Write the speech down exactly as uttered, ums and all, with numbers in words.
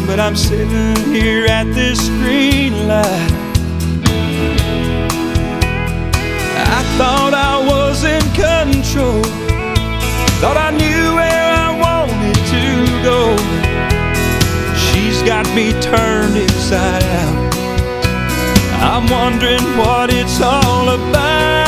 but I'm sitting here at this green light. I thought I was in control, thought I knew where I wanted to go. She's got me turned inside out. I'm wondering what it's all about.